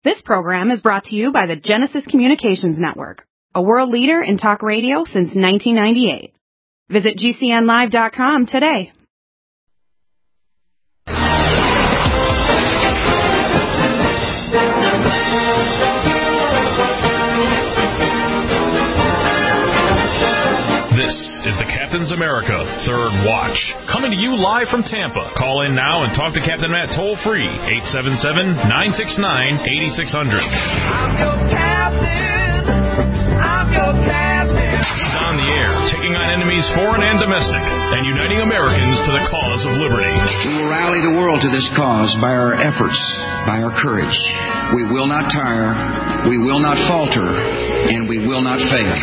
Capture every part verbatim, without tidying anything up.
This program is brought to you by the Genesis Communications Network, a world leader in talk radio since nineteen ninety-eight. Visit G C N live dot com today. This is the Captain's America Third Watch, coming to you live from Tampa. Call in now and talk to Captain Matt toll-free, eight seven seven, nine six nine, eight six zero zero. I'm your captain. I'm your captain. He's on the air, taking on enemies foreign and domestic, and uniting Americans to the cause of liberty. We will rally the world to this cause by our efforts, by our courage. We will not tire, we will not falter, and we will not fail.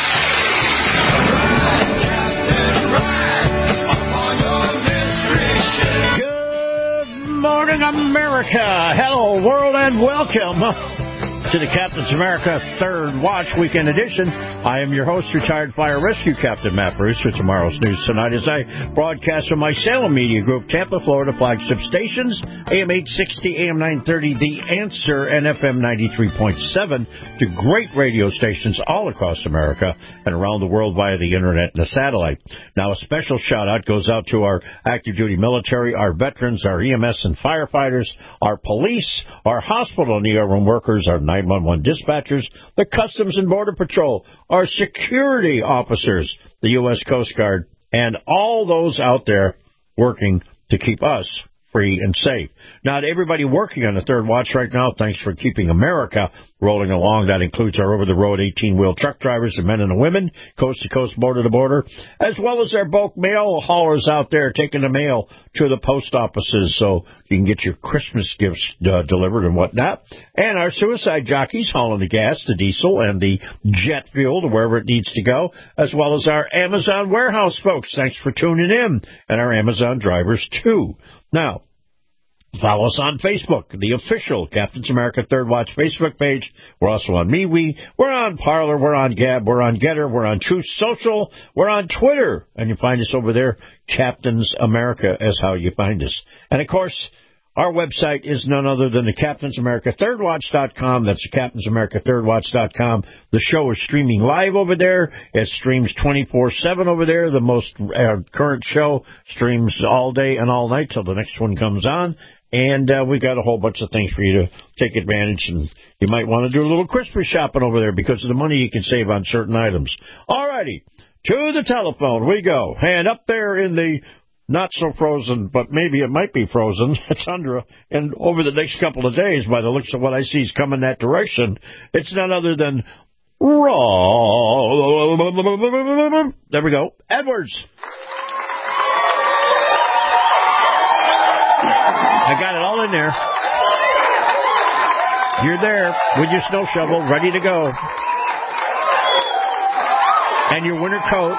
Good morning, America. Hello, world, and welcome to the Captain's America Third Watch Weekend Edition. I am your host, retired fire rescue captain Matt Bruce, for tomorrow's news tonight as I broadcast from my Salem Media Group, Tampa, Florida flagship stations, A M eight sixty, A M nine thirty, The Answer, and F M ninety-three point seven, to great radio stations all across America and around the world via the internet and the satellite. Now, a special shout-out goes out to our active duty military, our veterans, our E M S and firefighters, our police, our hospital and E R room workers, our nine one one dispatchers, the Customs and Border Patrol, our security officers, the U S Coast Guard, and all those out there working to keep us free and safe. Now, to everybody working on the Third Watch right now, thanks for keeping America rolling along. That includes our over-the-road eighteen-wheel truck drivers, the men and the women, coast-to-coast, border-to-border, as well as our bulk mail haulers out there taking the mail to the post offices so you can get your Christmas gifts uh, delivered and whatnot. And our suicide jockeys hauling the gas, the diesel, and the jet fuel to wherever it needs to go, as well as our Amazon warehouse folks. Thanks for tuning in, and our Amazon drivers, too. Now, follow us on Facebook, the official Captain's America Third Watch Facebook page. We're also on MeWe. We're on Parler. We're on Gab. We're on Getter. We're on Truth Social. We're on Twitter. And you find us over there. Captain's America is how you find us. And, of course, our website is none other than the Captain's America Third Watch dot com. That's the Captain's America Third Watch dot com. The show is streaming live over there. It streams twenty-four seven over there. The most uh, current show streams all day and all night till the next one comes on. And uh, we got a whole bunch of things for you to take advantage, and you might want to do a little Christmas shopping over there because of the money you can save on certain items. All righty, to the telephone we go. And up there in the not-so-frozen, but maybe it might be frozen, it's under, and over the next couple of days, by the looks of what I see is coming that direction, it's none other than raw. There we go. Edwards. I got it all in there. You're there with your snow shovel, ready to go. And your winter coat.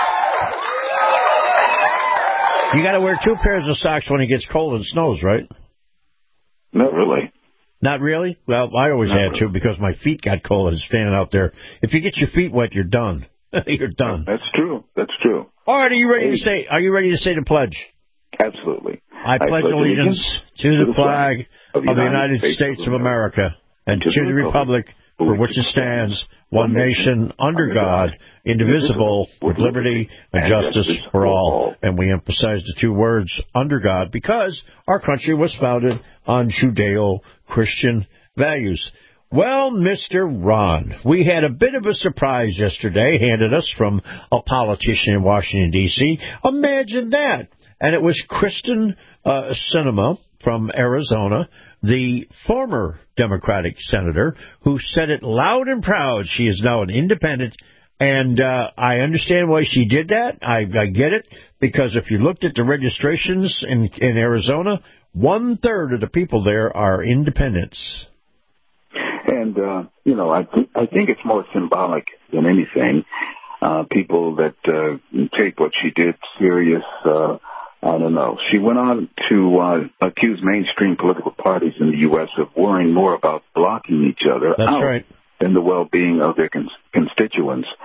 You got to wear two pairs of socks when it gets cold and snows, right? Not really. Not really? Well, I always Not had really. to because my feet got cold and standing out there. If you get your feet wet, you're done. You're done. That's true. That's true. All right, are you ready hey. to say? Are you ready to say the pledge? Absolutely. I, I pledge allegiance to, to the flag of the United States, States of America and to, to the republic for which it stands, one nation, under God, indivisible, with liberty and justice for all. And we emphasize the two words, under God, because our country was founded on Judeo-Christian values. Well, Mister Ron, we had a bit of a surprise yesterday handed us from a politician in Washington, D C Imagine that. And it was Kristen uh, Sinema from Arizona, the former Democratic senator, who said it loud and proud. She is now an independent, and uh, I understand why she did that. I, I get it, because if you looked at the registrations in, in Arizona, one-third of the people there are independents. And, uh, you know, I, th- I think it's more symbolic than anything. Uh, people that uh, take what she did serious, uh I don't know. She went on to uh, accuse mainstream political parties in the U S of worrying more about blocking each other That's out right. than the well-being of their cons- constituents.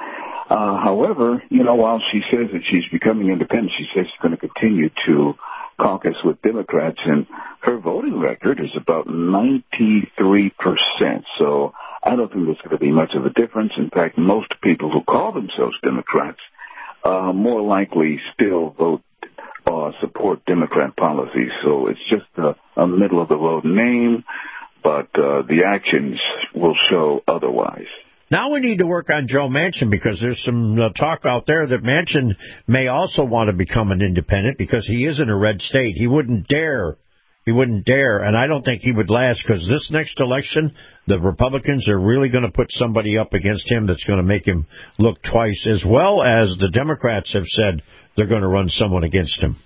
Uh, however, you know, while she says that she's becoming independent, she says she's going to continue to caucus with Democrats, and her voting record is about ninety-three percent. So I don't think there's going to be much of a difference. In fact, most people who call themselves Democrats uh, more likely still vote or support Democrat policies. So it's just a, a middle-of-the-road name, but uh, the actions will show otherwise. Now we need to work on Joe Manchin, because there's some uh, talk out there that Manchin may also want to become an independent because he is in a red state. He wouldn't dare. He wouldn't dare. And I don't think he would last, because this next election, the Republicans are really going to put somebody up against him that's going to make him look twice, as well as the Democrats have said they're going to run someone against him.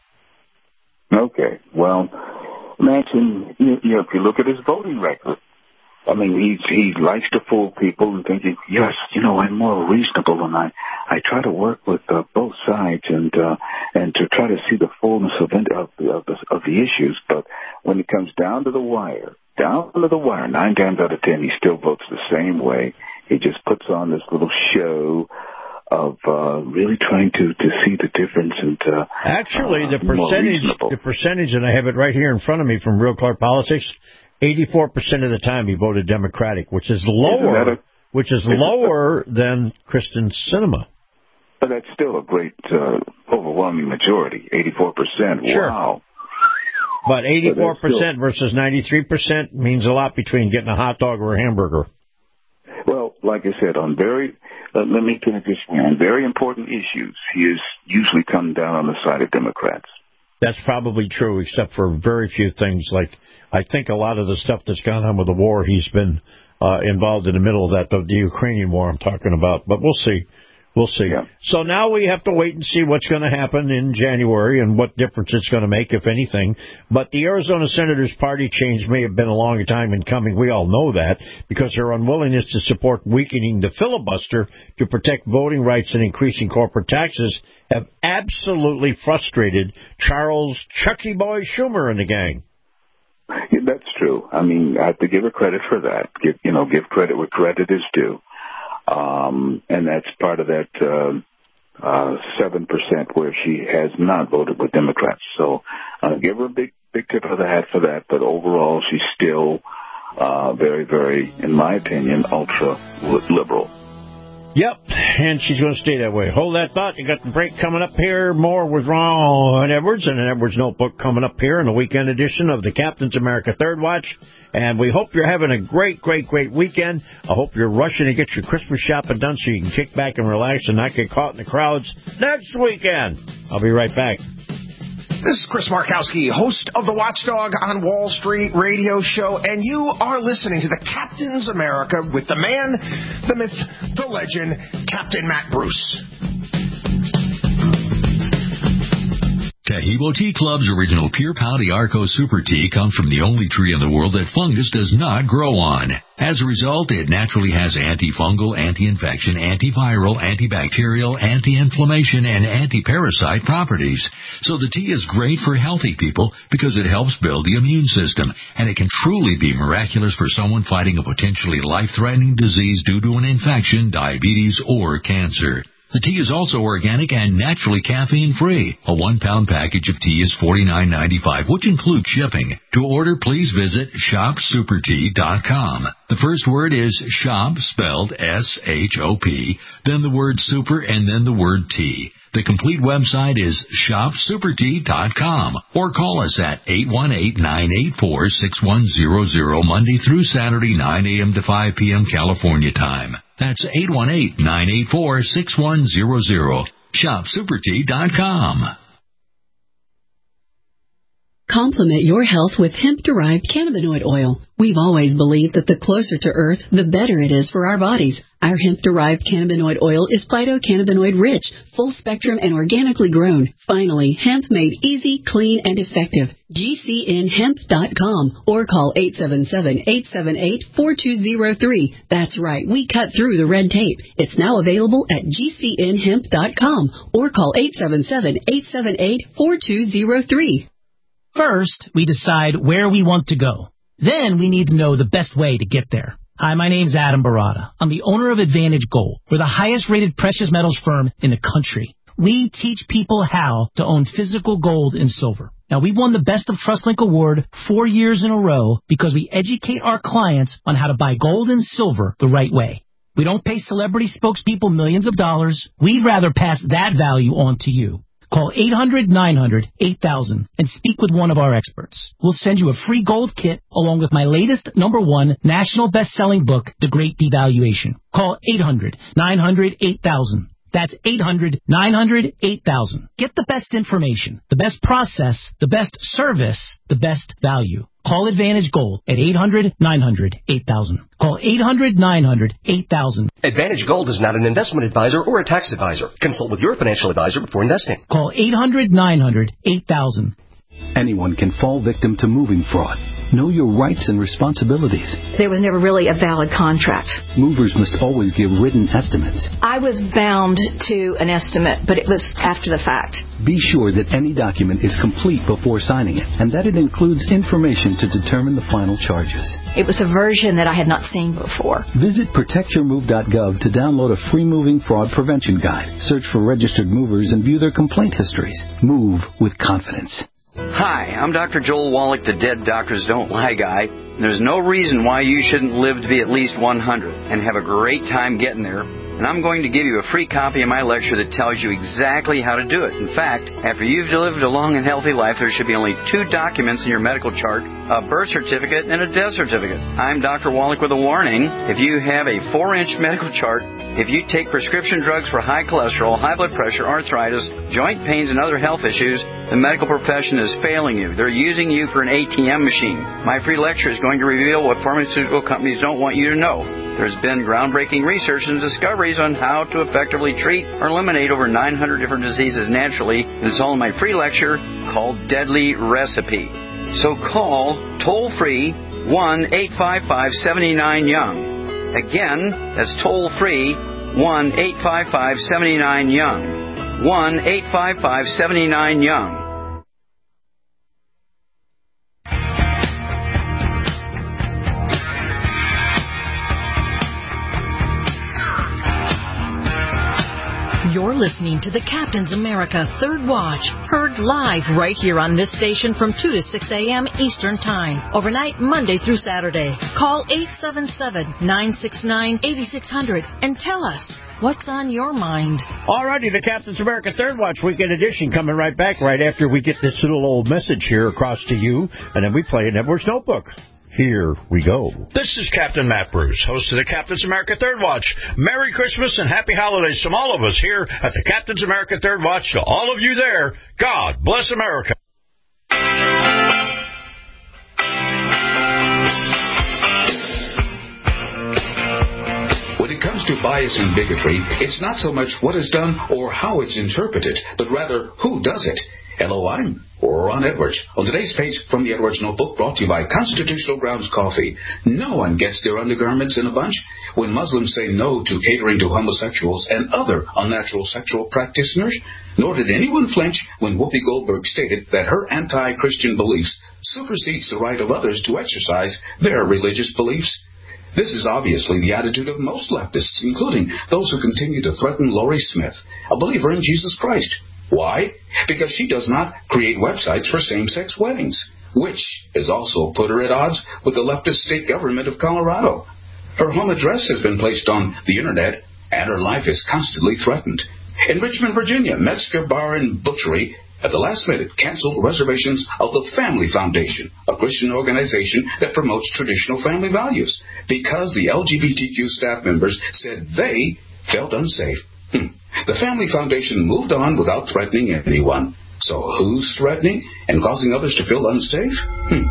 Okay. Well, Manchin, you, you know, if you look at his voting record, I mean, he he likes to fool people and thinking, yes, you know, I'm more reasonable, and I I try to work with uh, both sides and uh, and to try to see the fullness of of the, of the of the issues. But when it comes down to the wire, down to the wire, nine times out of ten, he still votes the same way. He just puts on this little show of uh, really trying to, to see the difference. And uh, actually, uh, the percentage, the percentage, and I have it right here in front of me from Real Clear Politics. eighty-four percent of the time he voted Democratic, which is lower, a, which is lower than Kristen Sinema. But that's still a great, uh, overwhelming majority, eighty-four percent. Sure. Wow. But eighty-four percent versus ninety-three percent means a lot between getting a hot dog or a hamburger. Well, like I said, on very, uh, let me put it this way, on very important issues, he is usually come down on the side of Democrats. That's probably true, except for very few things. Like, I think a lot of the stuff that's gone on with the war, he's been uh, involved in the middle of that, the, the Ukrainian war I'm talking about. But we'll see. We'll see. Yeah. So now we have to wait and see what's going to happen in January and what difference it's going to make, if anything. But the Arizona Senators' party change may have been a long time in coming. We all know that, because their unwillingness to support weakening the filibuster to protect voting rights and increasing corporate taxes have absolutely frustrated Charles Chucky Boy Schumer and the gang. Yeah, that's true. I mean, I have to give her credit for that. Give, you know, give credit where credit is due. Um, and that's part of that uh, uh, seven percent where she has not voted with Democrats. So uh, give her a big, big tip of the hat for that. But overall, she's still uh, very, very, in my opinion, ultra-liberal. Yep, and she's going to stay that way. Hold that thought. You got the break coming up here. More with Ron Edwards and an Edwards Notebook coming up here in the weekend edition of the Captain's America Third Watch. And we hope you're having a great, great, great weekend. I hope you're rushing to get your Christmas shopping done so you can kick back and relax and not get caught in the crowds next weekend. I'll be right back. This is Chris Markowski, host of the Watchdog on Wall Street radio show, and you are listening to the Captain's America with the man, the myth, the legend, Captain Matt Bruce. Taheebo Tea Club's original Pure Pouty Arco Super Tea comes from the only tree in the world that fungus does not grow on. As a result, it naturally has antifungal, anti-infection, antiviral, antibacterial, anti-inflammation, and anti-parasite properties. So the tea is great for healthy people because it helps build the immune system, and it can truly be miraculous for someone fighting a potentially life-threatening disease due to an infection, diabetes, or cancer. The tea is also organic and naturally caffeine-free. A one-pound package of tea is forty-nine ninety-five, which includes shipping. To order, please visit shop super tea dot com. The first word is shop, spelled S H O P, then the word super, and then the word tea. The complete website is shop super tea dot com, or call us at eight one eight, nine eight four, six one zero zero Monday through Saturday, nine a.m. to five p.m. California time. That's eight one eight, nine eight four, six one zero zero. shop super tea dot com. Complement your health with hemp-derived cannabinoid oil. We've always believed that the closer to Earth, the better it is for our bodies. Our hemp-derived cannabinoid oil is phytocannabinoid-rich, full-spectrum, and organically grown. Finally, hemp made easy, clean, and effective. G C N hemp dot com or call eight seven seven, eight seven eight, four two zero three. That's right, we cut through the red tape. It's now available at G C N hemp dot com or call eight seven seven, eight seven eight, four two zero three. First, we decide where we want to go. Then we need to know the best way to get there. Hi, my name's Adam Barada. I'm the owner of Advantage Gold. We're the highest-rated precious metals firm in the country. We teach people how to own physical gold and silver. Now, we've won the Best of TrustLink Award four years in a row because we educate our clients on how to buy gold and silver the right way. We don't pay celebrity spokespeople millions of dollars. We'd rather pass that value on to you. Call eight hundred, nine hundred, eight thousand and speak with one of our experts. We'll send you a free gold kit along with my latest number one national best-selling book, The Great Devaluation. Call eight hundred, nine hundred, eight thousand. That's eight hundred, nine hundred, eight thousand. Get the best information, the best process, the best service, the best value. Call Advantage Gold at eight hundred, nine hundred, eight thousand. Call eight hundred, nine hundred, eight thousand. Advantage Gold is not an investment advisor or a tax advisor. Consult with your financial advisor before investing. Call eight hundred, nine hundred, eight thousand. Anyone can fall victim to moving fraud. Know your rights and responsibilities. There was never really a valid contract. Movers must always give written estimates. I was bound to an estimate, but it was after the fact. Be sure that any document is complete before signing it, and that it includes information to determine the final charges. It was a version that I had not seen before. Visit protect your move dot gov to download a free moving fraud prevention guide. Search for registered movers and view their complaint histories. Move with confidence. Hi, I'm Doctor Joel Wallach, the Dead Doctors Don't Lie guy. There's no reason why you shouldn't live to be at least one hundred and have a great time getting there. And I'm going to give you a free copy of my lecture that tells you exactly how to do it. In fact, after you've lived a long and healthy life, there should be only two documents in your medical chart, a birth certificate and a death certificate. I'm Doctor Wallach with a warning. If you have a four-inch medical chart, if you take prescription drugs for high cholesterol, high blood pressure, arthritis, joint pains, and other health issues, the medical profession is failing you. They're using you for an A T M machine. My free lecture is going to reveal what pharmaceutical companies don't want you to know. There's been groundbreaking research and discoveries on how to effectively treat or eliminate over nine hundred different diseases naturally, and it's all in my free lecture called Deadly Recipe. So call toll-free one eight five five, seven nine, young. Again, that's toll-free one eight five five, seven nine, young. one eight five five, seven nine, young. You're listening to the Captain's America Third Watch, heard live right here on this station from two to six a.m. Eastern Time, overnight Monday through Saturday. Call eight seven seven, nine six nine, eight six zero zero and tell us what's on your mind. All righty, the Captain's America Third Watch Weekend Edition coming right back right after we get this little old message here across to you, and then we play an Edwards Notebook. Here we go. This is Captain Matt Bruce, host of the Captain's America Third Watch. Merry Christmas and Happy Holidays from all of us here at the Captain's America Third Watch. To all of you there, God bless America. When it comes to bias and bigotry, it's not so much what is done or how it's interpreted, but rather who does it. Hello, I'm Ron Edwards. On today's page from the Edwards Notebook, brought to you by Constitutional Grounds Coffee. No one gets their undergarments in a bunch. When Muslims say no to catering to homosexuals and other unnatural sexual practitioners, nor did anyone flinch when Whoopi Goldberg stated that her anti-Christian beliefs supersedes the right of others to exercise their religious beliefs. This is obviously the attitude of most leftists, including those who continue to threaten Laurie Smith, a believer in Jesus Christ. Why? Because she does not create websites for same-sex weddings, which has also put her at odds with the leftist state government of Colorado. Her home address has been placed on the Internet, and her life is constantly threatened. In Richmond, Virginia, Metzger Bar and Butchery at the last minute canceled reservations of the Family Foundation, a Christian organization that promotes traditional family values, because the L G B T Q staff members said they felt unsafe. Hmm. The Family Foundation moved on without threatening anyone. So who's threatening and causing others to feel unsafe? Hmm.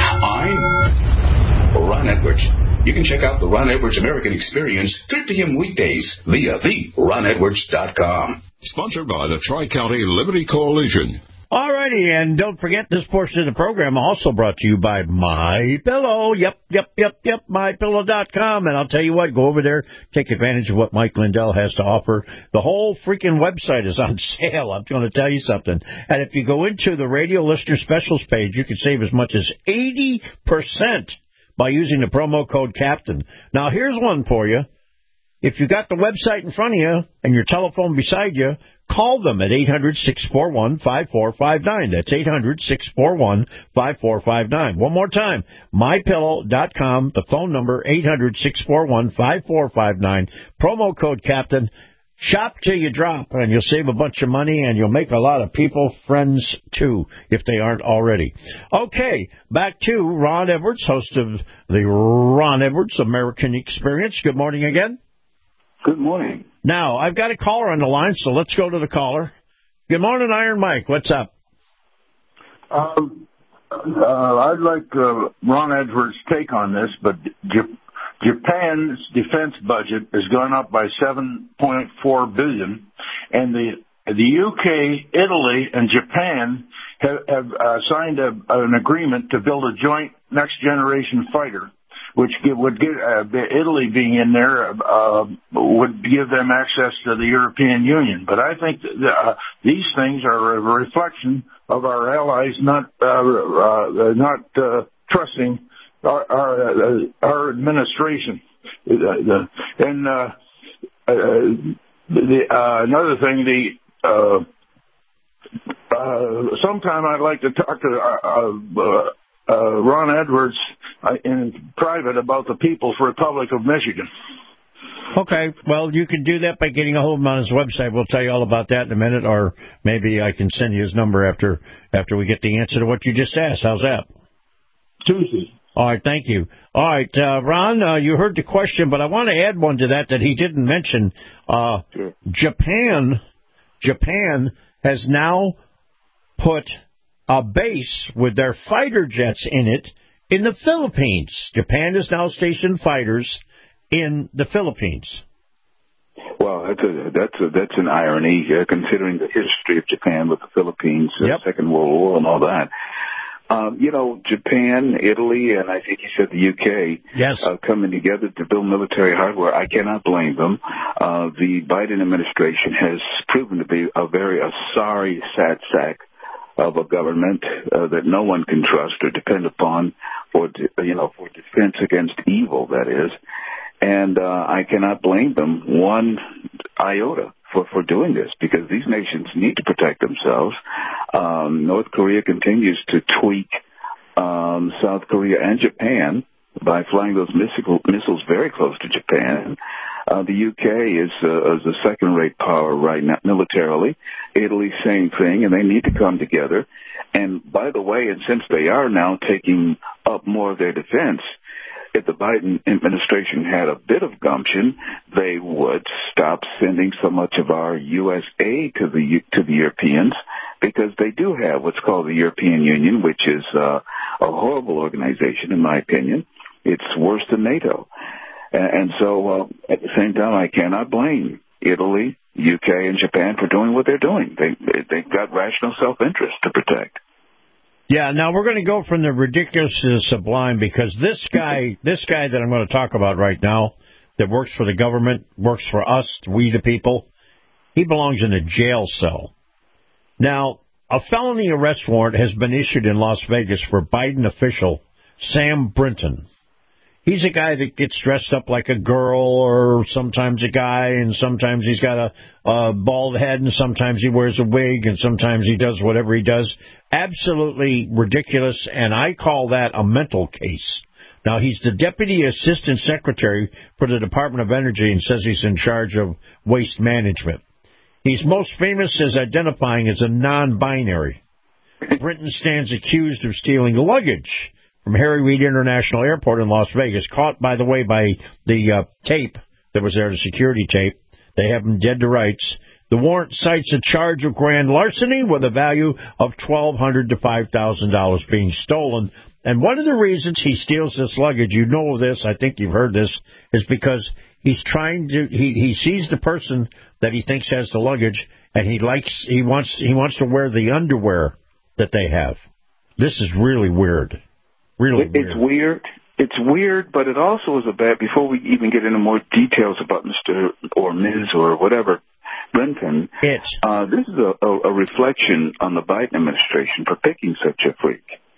I'm Ron Edwards. You can check out the Ron Edwards American Experience three p.m. weekdays via the ron edwards dot com. Sponsored by the Tri-County Liberty Coalition. All righty, and don't forget this portion of the program also brought to you by MyPillow. Yep, yep, yep, yep, my pillow dot com. And I'll tell you what, go over there, take advantage of what Mike Lindell has to offer. The whole freaking website is on sale. I'm going to tell you something. And if you go into the radio listener specials page, you can save as much as eighty percent by using the promo code CAPTAIN. Now, here's one for you. If you got the website in front of you and your telephone beside you, call them at eight hundred, six four one, five four five nine. That's eight hundred, six four one, five four five nine. One more time, my pillow dot com, the phone number, eight hundred, six four one, five four five nine. Promo code CAPTAIN. Shop till you drop, and you'll save a bunch of money, and you'll make a lot of people friends, too, if they aren't already. Okay, back to Ron Edwards, host of the Ron Edwards American Experience. Good morning again. Good morning. Now, I've got a caller on the line, so let's go to the caller. Good morning, Iron Mike. What's up? Um, uh, I'd like uh, Ron Edwards' take on this, but J- Japan's defense budget has gone up by seven point four billion dollars, and the the U K, Italy, and Japan have, have uh, signed a, an agreement to build a joint next-generation fighter, which give, would give uh, Italy being in there uh, would give them access to the European Union. But I think that, uh, these things are a reflection of our allies not uh, uh, not uh, trusting our our, uh, our administration. Uh, and uh, uh, the, uh, another thing, the uh, uh, sometime I'd like to talk to uh, uh, uh, Ron Edwards uh, in private about the People's Republic of Michigan. Okay, well, you can do that by getting a hold of him on his website. We'll tell you all about that in a minute, or maybe I can send you his number after after we get the answer to what you just asked. How's that? Tuesday. All right, thank you. All right, uh, Ron, uh, you heard the question, but I want to add one to that that he didn't mention. Uh, sure. Japan, Japan has now put a base with their fighter jets in it in the Philippines. Japan has now stationed fighters in the Philippines. Well, that's a, that's a, that's an irony, uh, considering the history of Japan with the Philippines, uh, yep. Second World War, and all that. Um, you know, Japan, Italy, and I think you said the U K, yes. uh, coming together to build military hardware. I cannot blame them. Uh, the Biden administration has proven to be a very a sorry, sad sack of a government uh, that no one can trust or depend upon for, you know, for defense against evil, that is. And uh, I cannot blame them one iota for, for doing this, because these nations need to protect themselves. Um, North Korea continues to tweak um, South Korea and Japan by flying those missile, missiles very close to Japan. Uh, the U K is, uh, is a second-rate power right now militarily. Italy, same thing, and they need to come together. And by the way, and since they are now taking up more of their defense, if the Biden administration had a bit of gumption, they would stop sending so much of our U S aid to the to the Europeans, because they do have what's called the European Union, which is uh, a horrible organization, in my opinion. It's worse than NATO. And, and so uh, at the same time, I cannot blame Italy, U K, and Japan for doing what they're doing. They, they, they've got rational self-interest to protect. Yeah, now we're going to go from the ridiculous to the sublime, because this guy, this guy that I'm going to talk about right now, that works for the government, works for us, we the people, he belongs in a jail cell. Now, a felony arrest warrant has been issued in Las Vegas for Biden official Sam Brinton. He's a guy that gets dressed up like a girl, or sometimes a guy, and sometimes he's got a, a bald head, and sometimes he wears a wig, and sometimes he does whatever he does. Absolutely ridiculous, and I call that a mental case. Now, he's the Deputy Assistant Secretary for the Department of Energy and says he's in charge of waste management. He's most famous as identifying as a non-binary. Brinton stands accused of stealing luggage from Harry Reid International Airport in Las Vegas, caught, by the way, by the uh, tape that was there, the security tape. They have him dead to rights. The warrant cites a charge of grand larceny with a value of twelve hundred dollars to five thousand dollars being stolen. And one of the reasons he steals this luggage, you know this, I think you've heard this, is because he's trying to, he, he sees the person that he thinks has the luggage, and he likes, he wants, he wants to wear the underwear that they have. This is really weird. Really it, it's weird. It's weird, but it also is a bad, before we even get into more details about Mister or Miz or whatever, Brinton, it. Uh, this is a, a, a reflection on the Biden administration for picking such a freak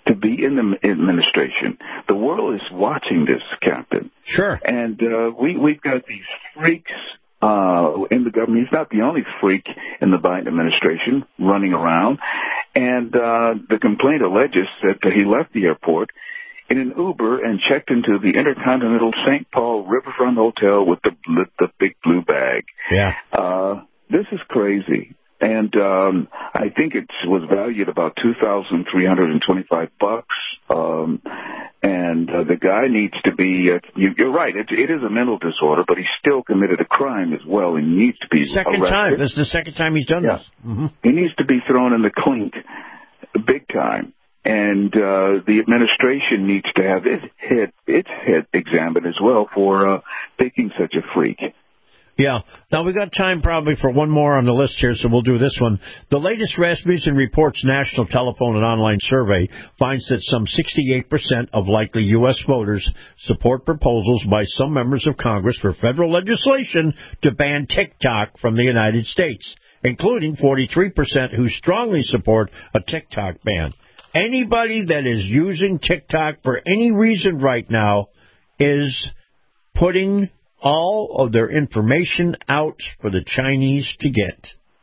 to be in the administration. The world is watching this, Captain. Sure. And uh, we, we've got these freaks uh, in the government. He's not the only freak in the Biden administration running around. And uh, the complaint alleges that he left the airport in an Uber and checked into the Intercontinental Saint Paul Riverfront Hotel with the, the big blue bag. Yeah. Uh, this is crazy. And um, I think it was valued about two thousand three hundred twenty-five bucks. Um, and uh, the guy needs to be. Uh, you, you're right. It, it is a mental disorder, but he still committed a crime as well. He needs to be second arrested. time. This is the second time he's done yeah. this. Mm-hmm. He needs to be thrown in the clink, big time. And uh, the administration needs to have its head its head examined as well for uh, picking such a freak. Yeah. Now, we've got time probably for one more on the list here, so we'll do this one. The latest Rasmussen Reports National Telephone and Online Survey finds that some sixty-eight percent of likely U S voters support proposals by some members of Congress for federal legislation to ban TikTok from the United States, including forty-three percent who strongly support a TikTok ban. Anybody that is using TikTok for any reason right now is putting all of their information out for the Chinese to get.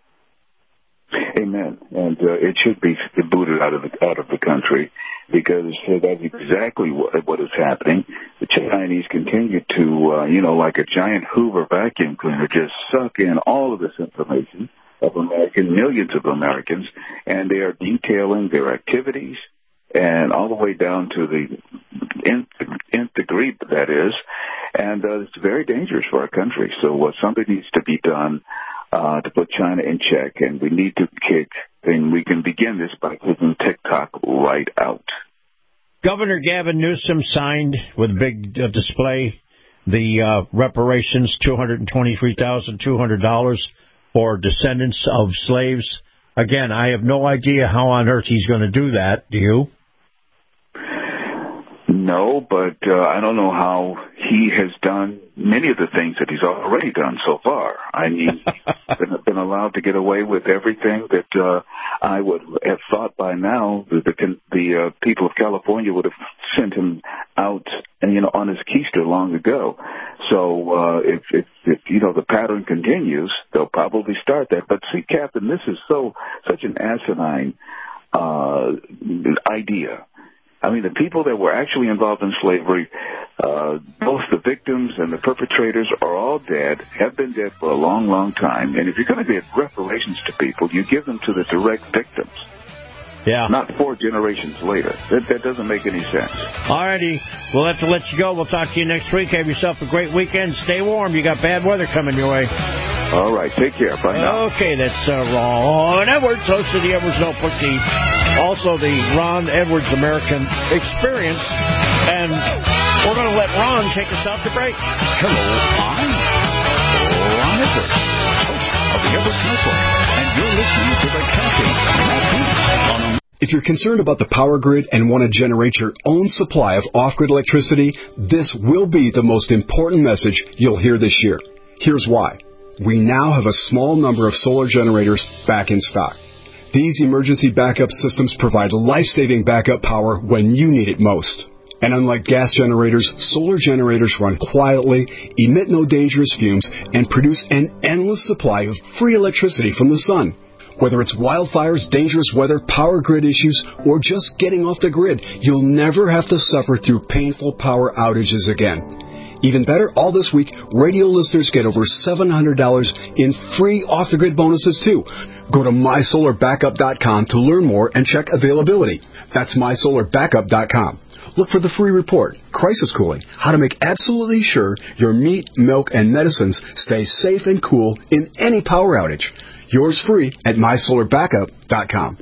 Amen. And uh, it should be booted out of the out of the country because uh, that's exactly what, what is happening. The Chinese continue to, uh, you know, like a giant Hoover vacuum cleaner, just suck in all of this information of American, millions of Americans, and they are detailing their activities and all the way down to the nth, nth degree, that is. And uh, it's very dangerous for our country. So uh, something needs to be done uh, to put China in check, and we need to kick, and we can begin this by kicking TikTok right out. Governor Gavin Newsom signed with a big uh, display the uh, reparations, two hundred twenty-three thousand two hundred dollars for descendants of slaves. Again, I have no idea how on earth he's going to do that. Do you? No, but uh, I don't know how he has done many of the things that he's already done so far. I mean, he's been, been allowed to get away with everything that uh, I would have thought by now the the, the uh, people of California would have sent him out, and you know, on his keister long ago. So uh, if, if, if you know the pattern continues, they'll probably start that. But see, Captain, this is so such an asinine uh, idea. I mean, the people that were actually involved in slavery, uh, both the victims and the perpetrators are all dead, have been dead for a long, long time. And if you're going to give reparations to people, you give them to the direct victims. Yeah. Not four generations later. That, that doesn't make any sense. All righty. We'll have to let you go. We'll talk to you next week. Have yourself a great weekend. Stay warm. You got bad weather coming your way. All right. Take care. Bye now. Okay. That's uh, Ron Edwards, host of the Edwards Notebook, the, also the Ron Edwards American Experience. And we're going to let Ron take us out to break. Hello, I'm Ron Edwards, host of the Edwards Notebook, and you're listening to the Captain Matt Beach on a... If you're concerned about the power grid and want to generate your own supply of off-grid electricity, this will be the most important message you'll hear this year. Here's why. We now have a small number of solar generators back in stock. These emergency backup systems provide life-saving backup power when you need it most. And unlike gas generators, solar generators run quietly, emit no dangerous fumes, and produce an endless supply of free electricity from the sun. Whether it's wildfires, dangerous weather, power grid issues, or just getting off the grid, you'll never have to suffer through painful power outages again. Even better, all this week, radio listeners get over seven hundred dollars in free off-the-grid bonuses, too. Go to my solar backup dot com to learn more and check availability. That's my solar backup dot com. Look for the free report, Crisis Cooling, how to make absolutely sure your meat, milk, and medicines stay safe and cool in any power outage. Yours free at my solar backup dot com.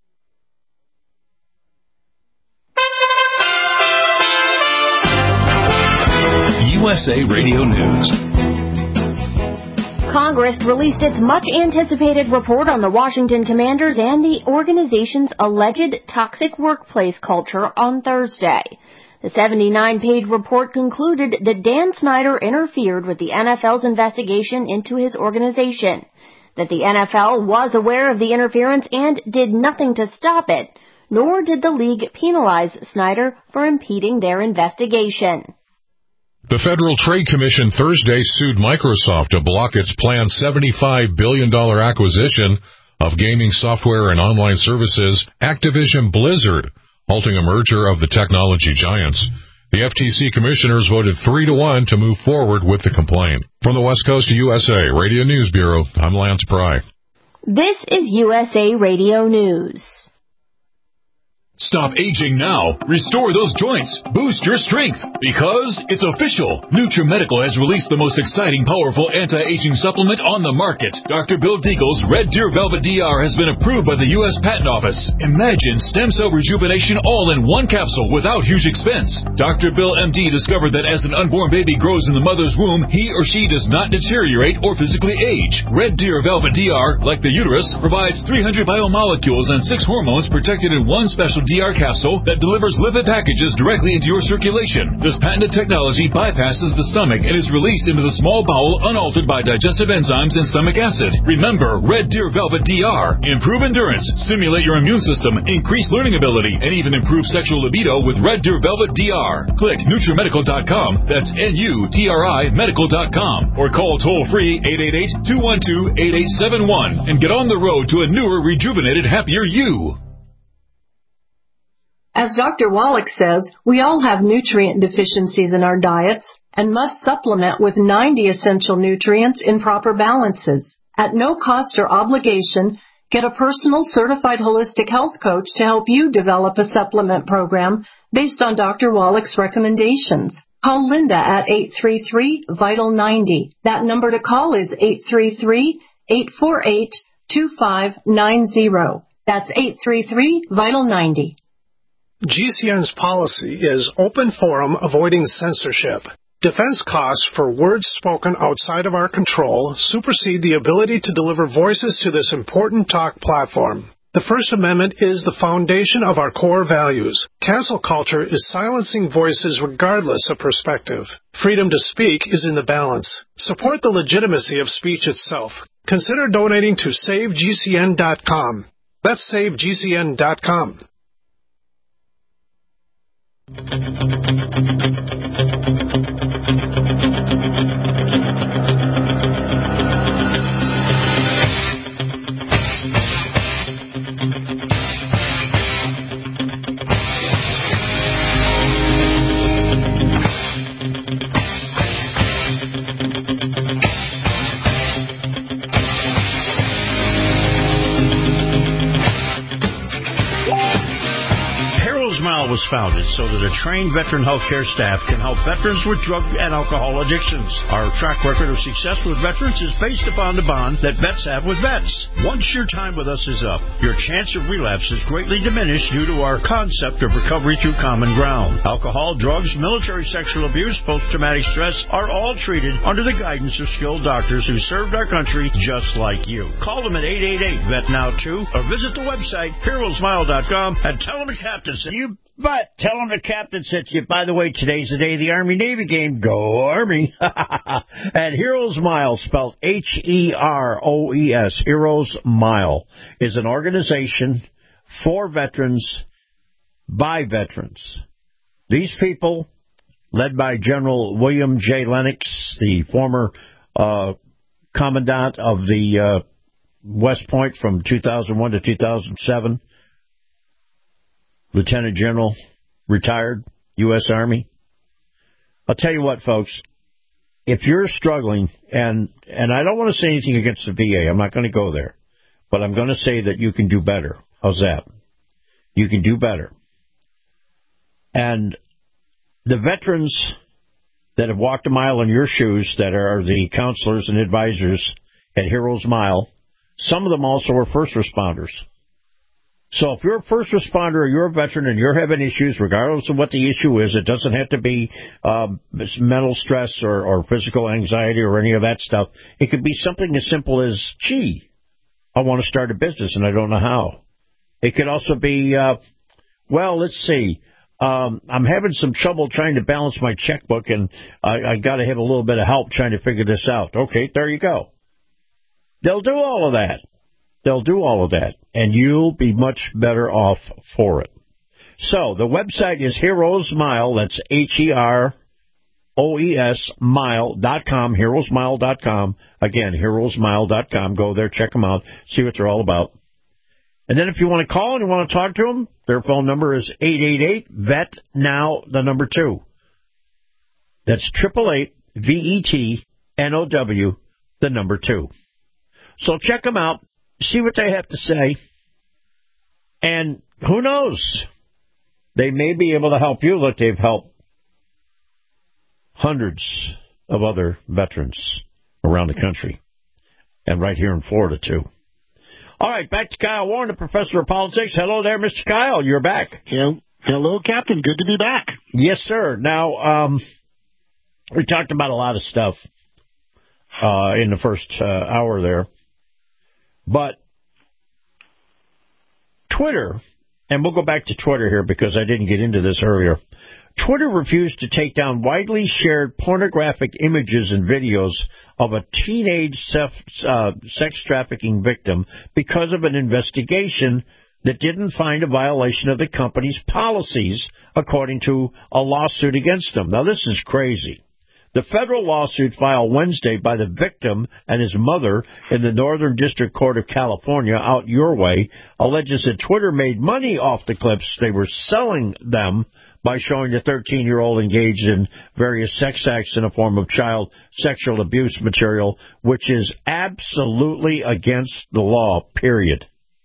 U S A Radio News. Congress released its much-anticipated report on the Washington Commanders and the organization's alleged toxic workplace culture on Thursday. The seventy-nine page report concluded that Dan Snyder interfered with the N F L's investigation into his organization, that the N F L was aware of the interference and did nothing to stop it, nor did the league penalize Snyder for impeding their investigation. The Federal Trade Commission Thursday sued Microsoft to block its planned seventy-five billion dollars acquisition of gaming software and online services Activision Blizzard, halting a merger of the technology giants. The F T C commissioners voted three to one to move forward with the complaint. From the West Coast of U S A Radio News Bureau, I'm Lance Pry. This is U S A Radio News. Stop aging now. Restore those joints. Boost your strength. Because it's official. NutriMedical has released the most exciting, powerful anti-aging supplement on the market. Doctor Bill Deagle's Red Deer Velvet D R has been approved by the U S Patent Office. Imagine stem cell rejuvenation all in one capsule without huge expense. Doctor Bill M D discovered that as an unborn baby grows in the mother's womb, he or she does not deteriorate or physically age. Red Deer Velvet D R, like the uterus, provides three hundred biomolecules and six hormones protected in one special D R capsule that delivers lipid packages directly into your circulation. This patented technology bypasses the stomach and is released into the small bowel unaltered by digestive enzymes and stomach acid. Remember, Red Deer Velvet D R. Improve endurance, stimulate your immune system, increase learning ability, and even improve sexual libido with Red Deer Velvet D R. Click NutriMedical dot com, that's N U T R I medical dot com, or call toll-free eight eight eight, two one two, eight eight seven one and get on the road to a newer, rejuvenated, happier you. As Doctor Wallach says, we all have nutrient deficiencies in our diets and must supplement with ninety essential nutrients in proper balances. At no cost or obligation, get a personal certified holistic health coach to help you develop a supplement program based on Doctor Wallach's recommendations. Call Linda at eight three three, VITAL ninety. That number to call is eight three three, eight four eight, two five nine zero. That's eight three three, VITAL ninety. G C N's policy is open forum, avoiding censorship. Defense costs for words spoken outside of our control supersede the ability to deliver voices to this important talk platform. The First Amendment is the foundation of our core values. Cancel culture is silencing voices regardless of perspective. Freedom to speak is in the balance. Support the legitimacy of speech itself. Consider donating to save G C N dot com. That's save G C N dot com. Was founded so that a trained veteran healthcare staff can help veterans with drug and alcohol addictions. Our track record of success with veterans is based upon the bond that vets have with vets. Once your time with us is up, your chance of relapse is greatly diminished due to our concept of recovery through common ground. Alcohol, drugs, military sexual abuse, post-traumatic stress are all treated under the guidance of skilled doctors who served our country just like you. Call them at eight eight eight, V E T Now two or visit the website hero smile dot com and tell them the captain said you. But tell them the captain said to you, by the way, today's the day of the Army-Navy game. Go Army. And Heroes Mile, spelled H E R O E S, Heroes Mile, is an organization for veterans, by veterans. These people, led by General William J. Lennox, the former uh, commandant of the uh, West Point from two thousand one to two thousand seven, Lieutenant General, retired, U S Army. I'll tell you what, folks, if you're struggling, and and I don't want to say anything against the V A, I'm not going to go there, but I'm going to say that you can do better. How's that? You can do better. And the veterans that have walked a mile in your shoes, that are the counselors and advisors at Heroes Mile, some of them also are first responders. So if you're a first responder or you're a veteran and you're having issues, regardless of what the issue is, it doesn't have to be um, mental stress or, or physical anxiety or any of that stuff. It could be something as simple as, gee, I want to start a business and I don't know how. It could also be, uh, well, let's see, um, I'm having some trouble trying to balance my checkbook and I, I got to have a little bit of help trying to figure this out. Okay, there you go. They'll do all of that. they'll do all of that, and you'll be much better off for it. So the website is Heroes Mile. That's H E R O E S mile dot com, heroes mile dot com. Again, heroes mile dot com. Go there, check them out, see what they're all about. And then if you want to call and you want to talk to them, their phone number is eight eight eight, V E T, now the number two. That's eight eight eight, V E T, N O W, the number two. So check them out, see what they have to say, and who knows? They may be able to help you like they've helped hundreds of other veterans around the country, and right here in Florida, too. All right, back to Kyle Warren, the professor of politics. Hello there, Mister Kyle. You're back. Hello, Captain. Good to be back. Yes, sir. Now, um, we talked about a lot of stuff uh, in the first uh, hour there, but Twitter, and we'll go back to Twitter here because I didn't get into this earlier. Twitter refused to take down widely shared pornographic images and videos of a teenage uh, sex trafficking victim because of an investigation that didn't find a violation of the company's policies, according to a lawsuit against them. Now, this is crazy. The federal lawsuit filed Wednesday by the victim and his mother in the Northern District Court of California, out your way, alleges that Twitter made money off the clips they were selling them by showing the thirteen-year-old engaged in various sex acts in a form of child sexual abuse material, which is absolutely against the law, period.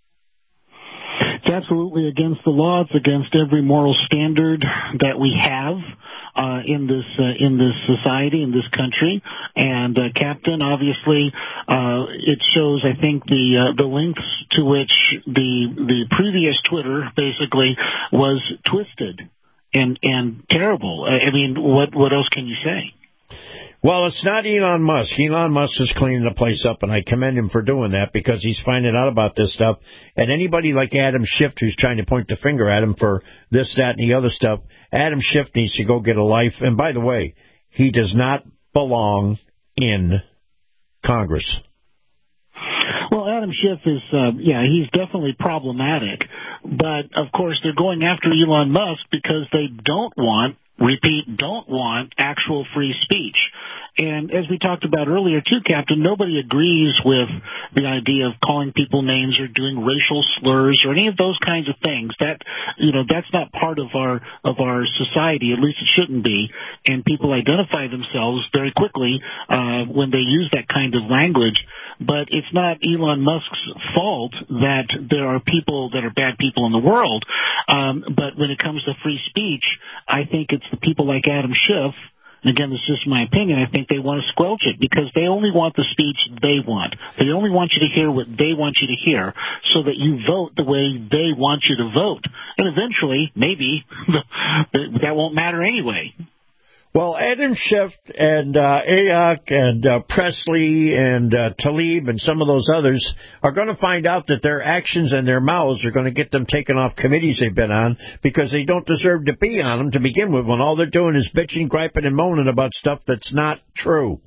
It's absolutely against the law. It's against every moral standard that we have uh, in this uh, in this society, in this country. And, uh, Captain, obviously, uh, it shows, I think, the uh, the lengths to which the the previous Twitter basically was twisted and and terrible. I mean, what what else can you say? Well, it's not Elon Musk. Elon Musk is cleaning the place up, and I commend him for doing that because he's finding out about this stuff. And anybody like Adam Schiff who's trying to point the finger at him for this, that, and the other stuff, Adam Schiff needs to go get a life. And by the way, he does not belong in Congress. Well, Adam Schiff is, uh, yeah, he's definitely problematic. But, of course, they're going after Elon Musk because they don't want, repeat, don't want actual free speech. And as we talked about earlier, too, Captain, nobody agrees with the idea of calling people names or doing racial slurs or any of those kinds of things. That, you know, that's not part of our of our society. At least it shouldn't be. And people identify themselves very quickly uh, when they use that kind of language. But it's not Elon Musk's fault that there are people that are bad people in the world. Um, but when it comes to free speech, I think it's the people like Adam Schiff. And again, this is just my opinion. I think they want to squelch it because they only want the speech they want. They only want you to hear what they want you to hear so that you vote the way they want you to vote. And eventually, maybe, that won't matter anyway. Well, Adam Schiff and uh, Ayok and uh, Presley and uh, Tlaib and some of those others are going to find out that their actions and their mouths are going to get them taken off committees they've been on because they don't deserve to be on them to begin with when all they're doing is bitching, griping, and moaning about stuff that's not true.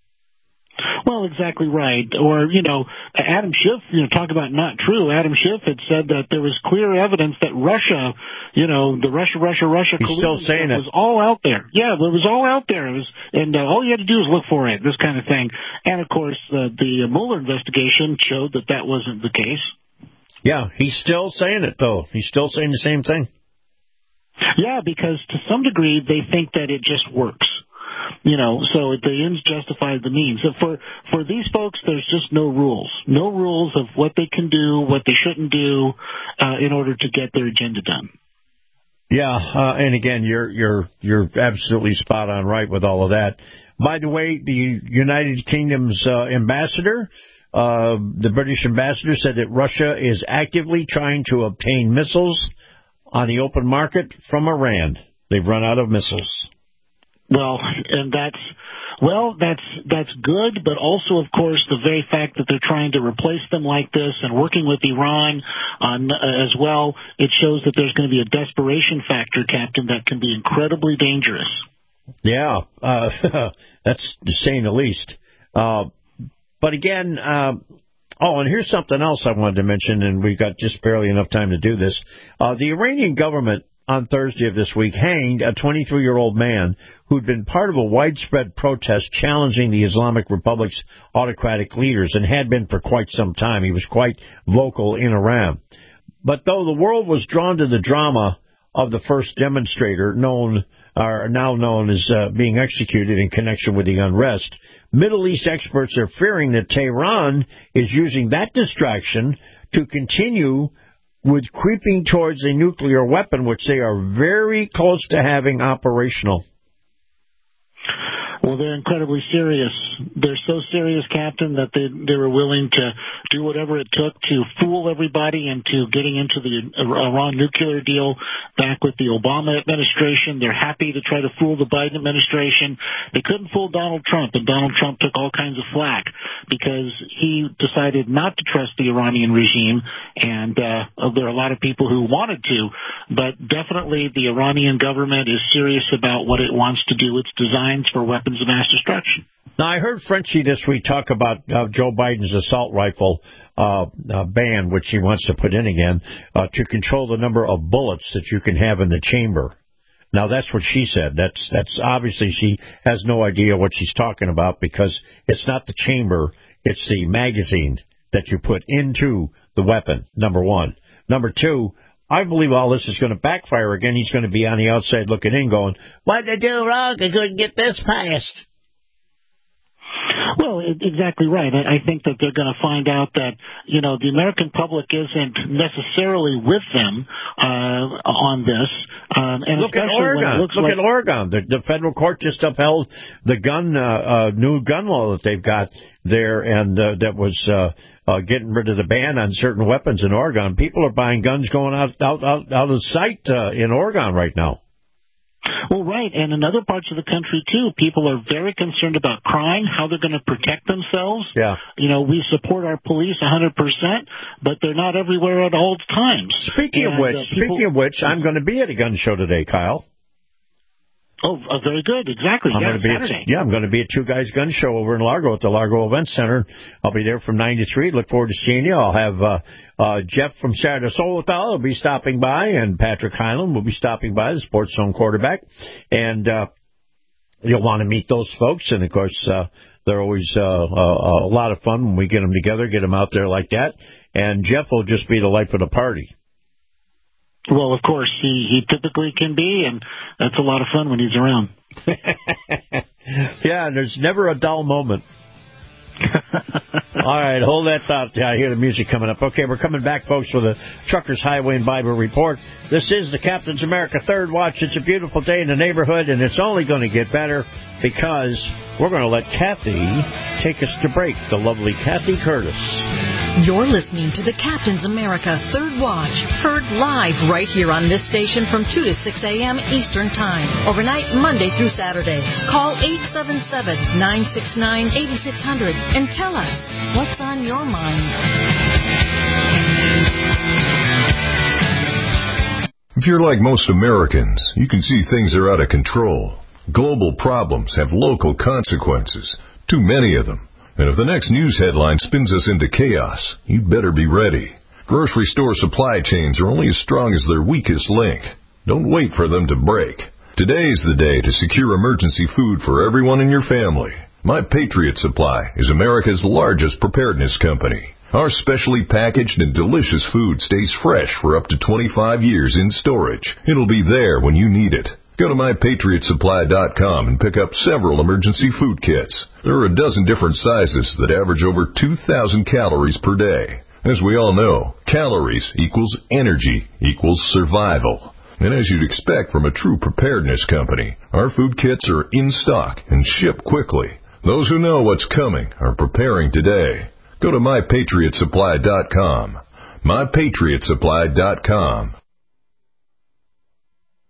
Well, exactly right. Or, you know, Adam Schiff, you know, talk about not true. Adam Schiff had said that there was clear evidence that Russia, you know, the Russia, Russia, Russia He's still saying was it. all out there. Yeah, it was all out there. It was, and uh, all you had to do was look for it, this kind of thing. And, of course, uh, the Mueller investigation showed that that wasn't the case. Yeah, he's still saying it, though. He's still saying the same thing. Yeah, because to some degree they think that it just works. You know, so the ends justify the means. So for, for these folks, there's just no rules. No rules of what they can do, what they shouldn't do uh, in order to get their agenda done. Yeah, uh, and again, you're you're you're absolutely spot on right with all of that. By the way, the United Kingdom's uh, ambassador, uh, the British ambassador, said that Russia is actively trying to obtain missiles on the open market from Iran. They've run out of missiles. Well, and that's, well, that's, that's good, but also, of course, the very fact that they're trying to replace them like this and working with Iran on, uh, as well, it shows that there's going to be a desperation factor, Captain, that can be incredibly dangerous. Yeah, uh, that's saying the least. Uh, but again, uh, Oh, and here's something else I wanted to mention, and we've got just barely enough time to do this. Uh, the Iranian government on Thursday of this week hanged a twenty-three-year-old man who'd been part of a widespread protest challenging the Islamic Republic's autocratic leaders and had been for quite some time. He was quite vocal in Iran. But though the world was drawn to the drama of the first demonstrator, known or now known as uh, being executed in connection with the unrest, Middle East experts are fearing that Tehran is using that distraction to continue with creeping towards a nuclear weapon, which they are very close to having operational. Well, they're incredibly serious. They're so serious, Captain, that they they were willing to do whatever it took to fool everybody into getting into the Iran nuclear deal back with the Obama administration. They're happy to try to fool the Biden administration. They couldn't fool Donald Trump, and Donald Trump took all kinds of flack because he decided not to trust the Iranian regime, and uh, there are a lot of people who wanted to, but definitely the Iranian government is serious about what it wants to do. Its designs for weapons of mass destruction. Now, I heard Frenchie this week talk about uh, Joe Biden's assault rifle uh, uh, ban, which he wants to put in again, uh, to control the number of bullets that you can have in the chamber. Now, that's what she said. That's that's obviously she has no idea what she's talking about because it's not the chamber, it's the magazine that you put into the weapon, number one. Number two, I believe all this is going to backfire again. He's going to be on the outside looking in going, what did I do wrong? I couldn't get this passed. Well, exactly right. I think that they're going to find out that, you know, the American public isn't necessarily with them uh, on this. Um, and Look at Oregon. Look like- at Oregon. The, the federal court just upheld the gun, uh, uh, new gun law that they've got there, and uh, that was uh, uh, getting rid of the ban on certain weapons in Oregon. People are buying guns going out out out, out of sight uh, in Oregon right now. Well, right, and in other parts of the country, too, people are very concerned about crime, how they're going to protect themselves. Yeah. You know, we support our police one hundred percent, but they're not everywhere at all times. Speaking and, of which, uh, people... speaking of which, I'm going to be at a gun show today, Kyle. Oh, uh, very good. Exactly. I'm yeah, going to be Saturday. at, yeah, I'm going to be at Two Guys Gun Show over in Largo at the Largo Event Center. I'll be there from nine to three. Look forward to seeing you. I'll have uh, uh, Jeff from Saturday Solithal will be stopping by, and Patrick Hyland will be stopping by, the Sports Zone quarterback. And uh, you'll want to meet those folks. And, of course, uh, they're always uh, uh, a lot of fun when we get them together, get them out there like that. And Jeff will just be the life of the party. Well, of course, he, he typically can be, and that's a lot of fun when he's around. Yeah, there's never a dull moment. All right, hold that thought. I hear the music coming up. Okay, we're coming back, folks, with a Truckers Highway and Bible Report. This is the Captain's America Third Watch. It's a beautiful day in the neighborhood, and it's only going to get better because we're going to let Kathy take us to break, the lovely Kathy Curtis. You're listening to the Captain's America Third Watch, heard live right here on this station from two to six a.m. Eastern Time, overnight Monday through Saturday. Call eight seven seven, nine six nine, eight six zero zero and tell us what's on your mind. If you're like most Americans, you can see things are out of control. Global problems have local consequences, too many of them. And if the next news headline spins us into chaos, you'd better be ready. Grocery store supply chains are only as strong as their weakest link. Don't wait for them to break. Today is the day to secure emergency food for everyone in your family. My Patriot Supply is America's largest preparedness company. Our specially packaged and delicious food stays fresh for up to twenty-five years in storage. It'll be there when you need it. Go to my patriot supply dot com and pick up several emergency food kits. There are a dozen different sizes that average over two thousand calories per day. As we all know, calories equals energy equals survival. And as you'd expect from a true preparedness company, our food kits are in stock and ship quickly. Those who know what's coming are preparing today. Go to my patriot supply dot com. my patriot supply dot com.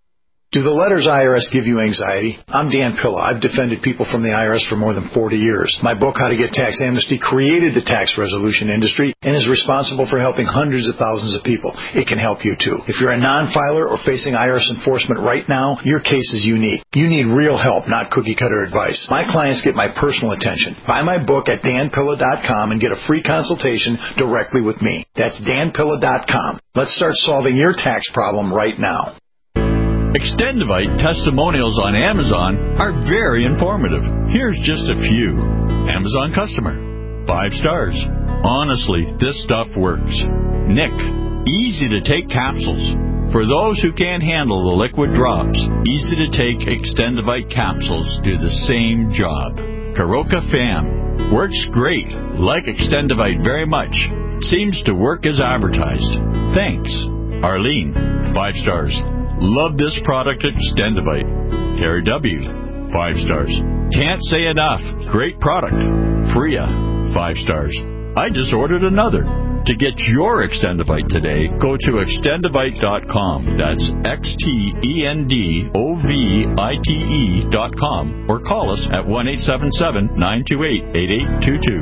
Do the letters I R S give you anxiety? I'm Dan Pilla. I've defended people from the I R S for more than forty years. My book, How to Get Tax Amnesty, created the tax resolution industry and is responsible for helping hundreds of thousands of people. It can help you too. If you're a non-filer or facing I R S enforcement right now, your case is unique. You need real help, not cookie-cutter advice. My clients get my personal attention. Buy my book at dan pilla dot com and get a free consultation directly with me. That's dan pilla dot com. Let's start solving your tax problem right now. Extendivite testimonials on Amazon are very informative. Here's just a few. Amazon customer. Five stars. Honestly, this stuff works. Nick. Easy to take capsules. For those who can't handle the liquid drops, easy to take Extendivite capsules do the same job. Karoka Fam. Works great. Like Extendivite very much. Seems to work as advertised. Thanks. Arlene. Five stars. Love this product, Extendivite. Terry W. Five stars. Can't say enough. Great product. Freya. Five stars. I just ordered another. To get your Extendivite today, go to extendivite dot com. That's X T E N D O V I T E dot com. Or call us at one eight seven seven, nine two eight, eight eight two two.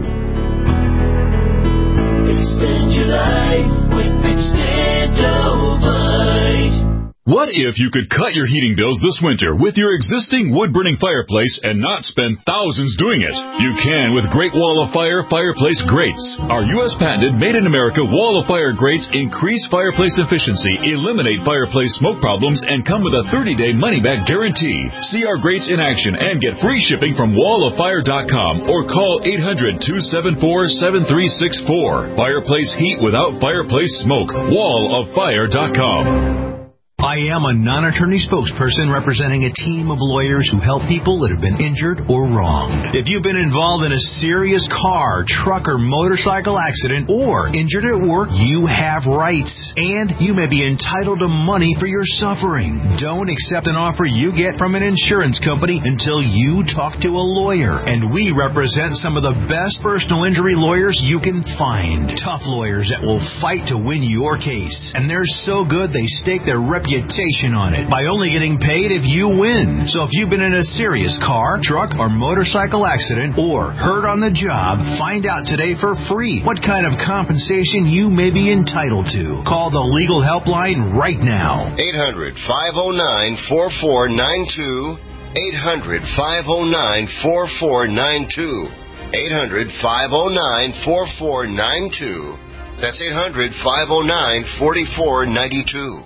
Extend your life with Extendivite. What if you could cut your heating bills this winter with your existing wood-burning fireplace and not spend thousands doing it? You can with Great Wall of Fire fireplace grates. Our U S patented made-in-America Wall of Fire grates increase fireplace efficiency, eliminate fireplace smoke problems, and come with a thirty-day money-back guarantee. See our grates in action and get free shipping from wall of fire dot com or call eight hundred, two seven four, seven three six four. Fireplace heat without fireplace smoke. wall of fire dot com. I am a non-attorney spokesperson representing a team of lawyers who help people that have been injured or wronged. If you've been involved in a serious car, truck, or motorcycle accident or injured at work, you have rights, and you may be entitled to money for your suffering. Don't accept an offer you get from an insurance company until you talk to a lawyer, and we represent some of the best personal injury lawyers you can find. Tough lawyers that will fight to win your case, and they're so good they stake their reputation on it by only getting paid if you win. So if you've been in a serious car, truck, or motorcycle accident or hurt on the job, find out today for free what kind of compensation you may be entitled to. Call the legal helpline right now. eight hundred, five oh nine, four four nine two. eight hundred, five oh nine, four four nine two. eight hundred, five oh nine, four four nine two. That's eight hundred, five oh nine, four four nine two.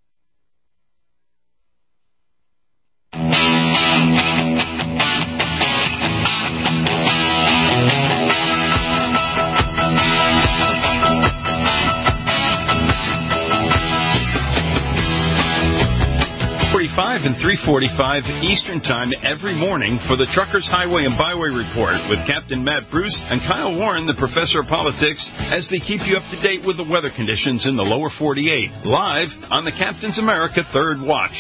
forty-five and three forty-five Eastern Time every morning for the Truckers Highway and Byway Report with Captain Matt Bruce and Kyle Warren, the Professor of Politics, as they keep you up to date with the weather conditions in the lower forty-eight, live on the Captain's America Third Watch.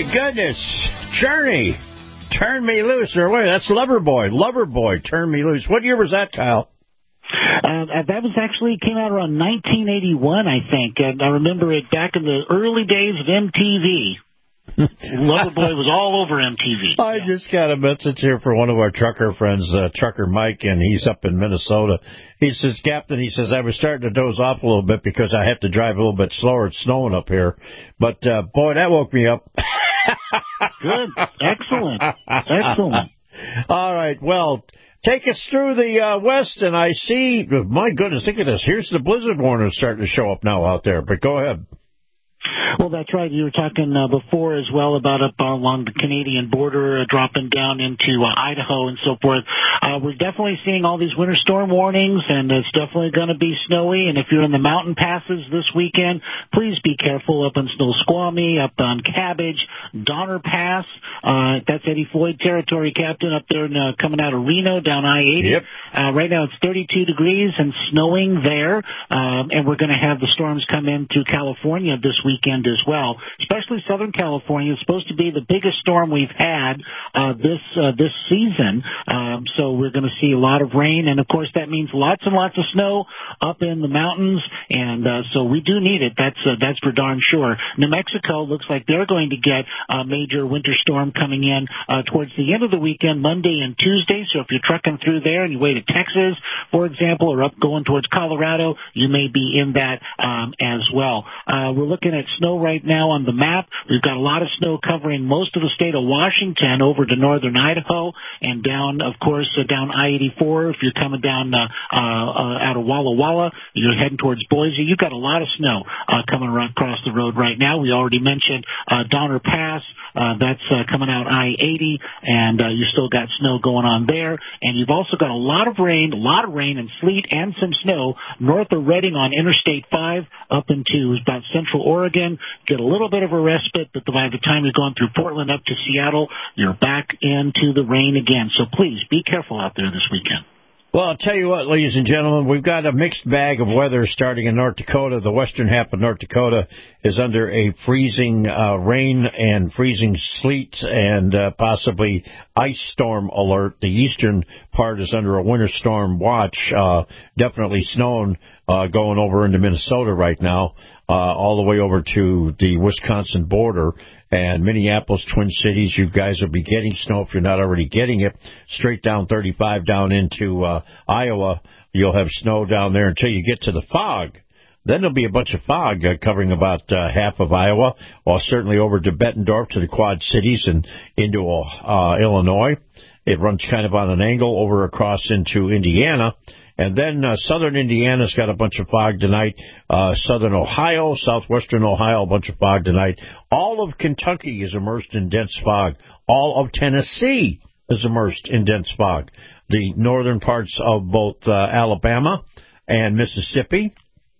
goodness. Journey, Turn Me Loose. Or wait, that's Loverboy. Loverboy, Turn Me Loose. What year was that, Kyle? Uh, that was actually came out around nineteen eighty-one, I think. And I remember it back in the early days of M T V. Loverboy was all over M T V. I yeah. just got a message here for one of our trucker friends, uh, Trucker Mike, and he's up in Minnesota. He says, Captain, he says, I was starting to doze off a little bit because I have to drive a little bit slower. It's snowing up here. But, uh, boy, that woke me up. Good. Excellent. Excellent. All right. Well, take us through the uh, West, and I see, my goodness, look at this. Here's the blizzard warners starting to show up now out there. But go ahead. Well, that's right. You were talking uh, before as well about up along the Canadian border, uh, dropping down into uh, Idaho and so forth. Uh, we're definitely seeing all these winter storm warnings, and it's definitely going to be snowy. And if you're in the mountain passes this weekend, please be careful up on Snoqualmie, up on Cabbage, Donner Pass. Uh, that's Eddie Floyd territory, Captain, up there in, uh, coming out of Reno down I eighty. Yep. Uh, right now it's thirty-two degrees and snowing there, um, and we're going to have the storms come into California this week. Weekend as well, especially Southern California. It's supposed to be the biggest storm we've had uh, this uh, this season. Um, so we're going to see a lot of rain, and of course that means lots and lots of snow up in the mountains. And uh, so we do need it. That's uh, that's for darn sure. New Mexico looks like they're going to get a major winter storm coming in uh, towards the end of the weekend, Monday and Tuesday. So if you're trucking through there and you way to Texas, for example, or up going towards Colorado, you may be in that um, as well. Uh, we're looking at snow right now on the map. We've got a lot of snow covering most of the state of Washington over to northern Idaho and down, of course, uh, down I eighty-four. If you're coming down uh, uh, uh, out of Walla Walla, you're heading towards Boise. You've got a lot of snow uh, coming right across the road right now. We already mentioned uh, Donner Pass. Uh, that's uh, coming out I eighty, and uh, you still got snow going on there. And you've also got a lot of rain, a lot of rain and sleet and some snow north of Redding on Interstate five up into about central Oregon. Get a little bit of a respite, but by the time you're going through Portland up to Seattle, you're back into the rain again. So please be careful out there this weekend. Well, I'll tell you what, ladies and gentlemen, we've got a mixed bag of weather starting in North Dakota. The western half of North Dakota is under a freezing uh, rain and freezing sleet and uh, possibly ice storm alert. The eastern part is under a winter storm watch, uh, definitely snowing uh, going over into Minnesota right now, uh, all the way over to the Wisconsin border. And Minneapolis, Twin Cities, you guys will be getting snow if you're not already getting it. Straight down thirty-five down into uh, Iowa, you'll have snow down there until you get to the fog. Then there'll be a bunch of fog uh, covering about uh, half of Iowa, or certainly over to Bettendorf, to the Quad Cities, and into uh, Illinois. It runs kind of on an angle over across into Indiana. And then uh, southern Indiana's got a bunch of fog tonight. Uh, southern Ohio, southwestern Ohio, a bunch of fog tonight. All of Kentucky is immersed in dense fog. All of Tennessee is immersed in dense fog. The northern parts of both uh, Alabama and Mississippi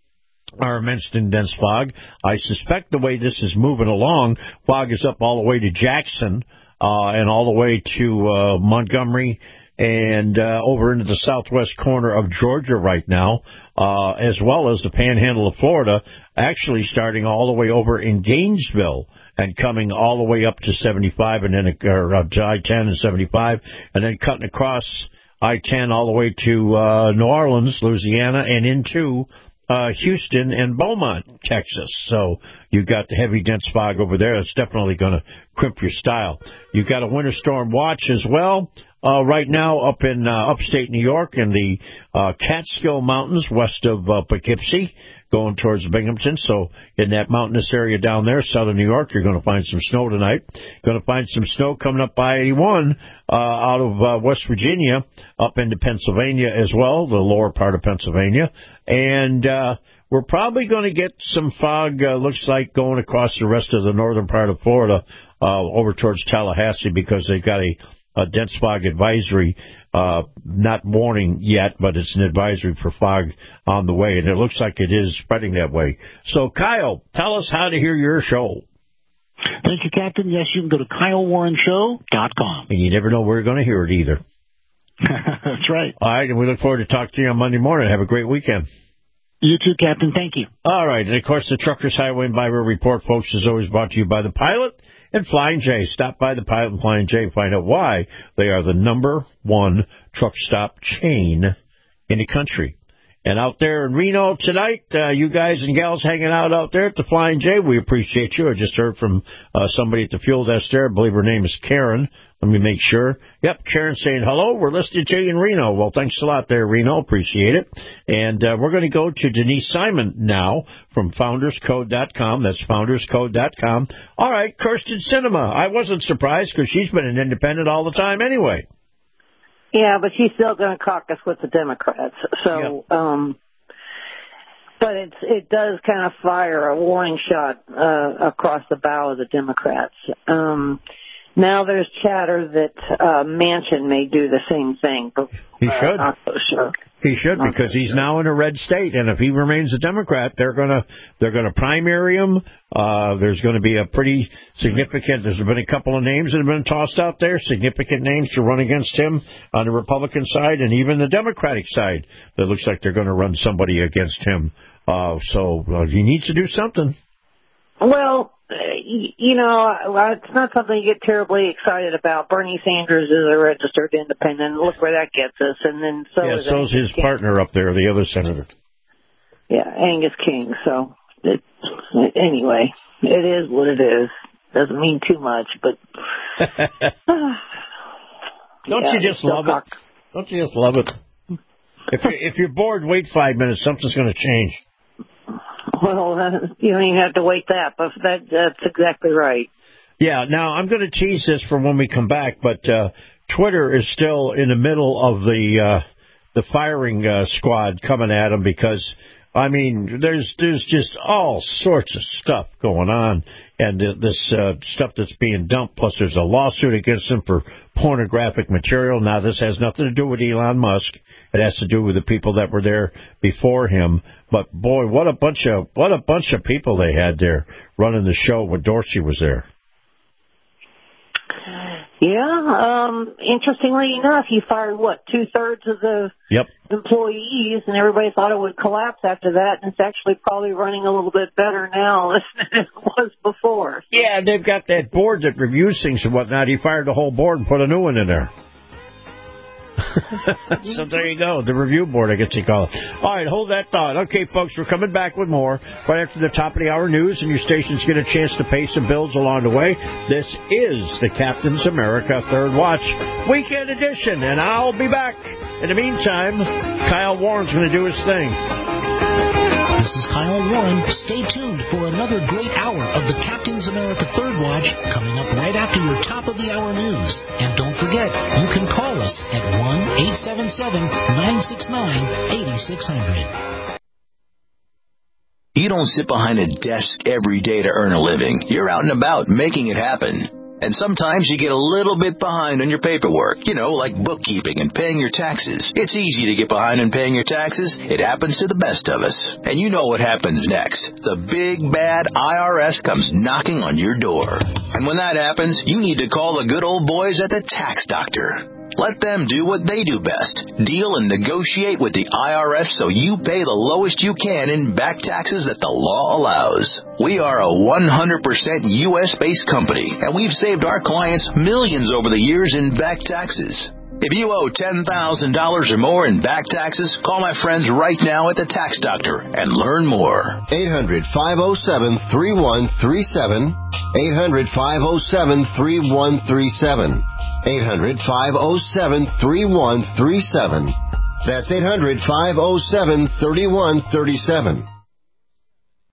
are immersed in dense fog. I suspect the way this is moving along, fog is up all the way to Jackson uh, and all the way to uh, Montgomery, and uh, over into the southwest corner of Georgia right now, uh, as well as the panhandle of Florida, actually starting all the way over in Gainesville and coming all the way up to seventy-five, and then or, uh, to I ten and seventy-five, and then cutting across I ten all the way to uh, New Orleans, Louisiana, and into uh, Houston and Beaumont, Texas. So you've got the heavy, dense fog over there. It's definitely going to crimp your style. You've got a winter storm watch as well. Uh, right now up in uh, upstate New York in the uh, Catskill Mountains west of uh, Poughkeepsie, going towards Binghamton. So in that mountainous area down there, southern New York, you're going to find some snow tonight. Going to find some snow coming up by eighty-one uh, out of uh, West Virginia up into Pennsylvania as well, the lower part of Pennsylvania. And uh, we're probably going to get some fog, uh, looks like, going across the rest of the northern part of Florida uh, over towards Tallahassee, because they've got a A dense fog advisory, uh, not warning yet, but it's an advisory for fog on the way, and it looks like it is spreading that way. So, Kyle, tell us how to hear your show. Thank you, Captain. Yes, you can go to Kyle Warren Show dot com. And you never know where you're going to hear it either. That's right. All right, and we look forward to talking to you on Monday morning. Have a great weekend. You too, Captain. Thank you. All right. And, of course, the Truckers Highway and Byway Report, folks, is always brought to you by the Pilot and Flying J. Stop by the Pilot and Flying J and find out why they are the number one truck stop chain in the country. And out there in Reno tonight, uh, you guys and gals hanging out out there at the Flying J, we appreciate you. I just heard from uh, somebody at the fuel desk there. I believe her name is Karen. Let me make sure. Yep, Karen saying hello. We're listening to you in Reno. Well, thanks a lot there, Reno. Appreciate it. And uh, we're going to go to Denise Simon now from founders code dot com. That's founders code dot com. All right, Kirsten Sinema. I wasn't surprised because she's been an independent all the time anyway. Yeah, but she's still going to caucus with the Democrats. So, yep. um, but it's, it does kind of fire a warning shot uh, across the bow of the Democrats. Um, now there's chatter that uh, Manchin may do the same thing. But, he should. Uh, not so sure. He should not because so he's sure. now in a red state, and if he remains a Democrat, they're gonna they're gonna primary him. Uh, there's going to be a pretty significant. There's been a couple of names that have been tossed out there, significant names to run against him on the Republican side and even the Democratic side. It looks like they're going to run somebody against him. Uh, so uh, he needs to do something. Well, you know, it's not something you get terribly excited about. Bernie Sanders is a registered independent. Look where that gets us. And then so yeah, is so's his King. partner up there, the other senator. Yeah, Angus King. So it, anyway, it is what it is. Doesn't mean too much, but don't yeah, you just love cock. it? Don't you just love it? If you're, if you're bored, wait five minutes. Something's going to change. Well, uh, you don't even have to wait that, but that, that's exactly right. Yeah, now I'm going to tease this for when we come back, but uh, Twitter is still in the middle of the uh, the firing uh, squad coming at them because, I mean, there's there's just all sorts of stuff going on, and uh, this uh, stuff that's being dumped, plus there's a lawsuit against them for pornographic material. Now, this has nothing to do with Elon Musk. It has to do with the people that were there before him. But boy, what a bunch of what a bunch of people they had there running the show when Dorsey was there. Yeah, um, interestingly enough, he fired what two thirds of the yep. employees, and everybody thought it would collapse after that. And it's actually probably running a little bit better now than it was before. Yeah, they've got that board that reviews things and whatnot. He fired the whole board and put a new one in there. So there you go, the review board, I guess you call it. All right, hold that thought. Okay, folks, we're coming back with more right after the top of the hour news, and your stations get a chance to pay some bills along the way. This is the Captain's America Third Watch Weekend Edition, and I'll be back. In the meantime, Kyle Warren's going to do his thing. This is Kyle Warren. Stay tuned for another great hour of the Captain's America Third Watch coming up right after your top of the hour news. And don't forget, you can call us at one eight seven seven, nine six nine, eight six zero zero. You don't sit behind a desk every day to earn a living. You're out and about making it happen. And sometimes you get a little bit behind on your paperwork, you know, like bookkeeping and paying your taxes. It's easy to get behind on paying your taxes. It happens to the best of us. And you know what happens next. The big, bad I R S comes knocking on your door. And when that happens, you need to call the good old boys at the Tax Doctor. Let them do what they do best. Deal and negotiate with the I R S so you pay the lowest you can in back taxes that the law allows. We are a one hundred percent U S-based company, and we've saved our clients millions over the years in back taxes. If you owe ten thousand dollars or more in back taxes, call my friends right now at the Tax Doctor and learn more. eight hundred, five oh seven, three one three seven. eight hundred, five oh seven, three one three seven. eight hundred, five oh seven, three one three seven. That's eight hundred, five oh seven, three one three seven.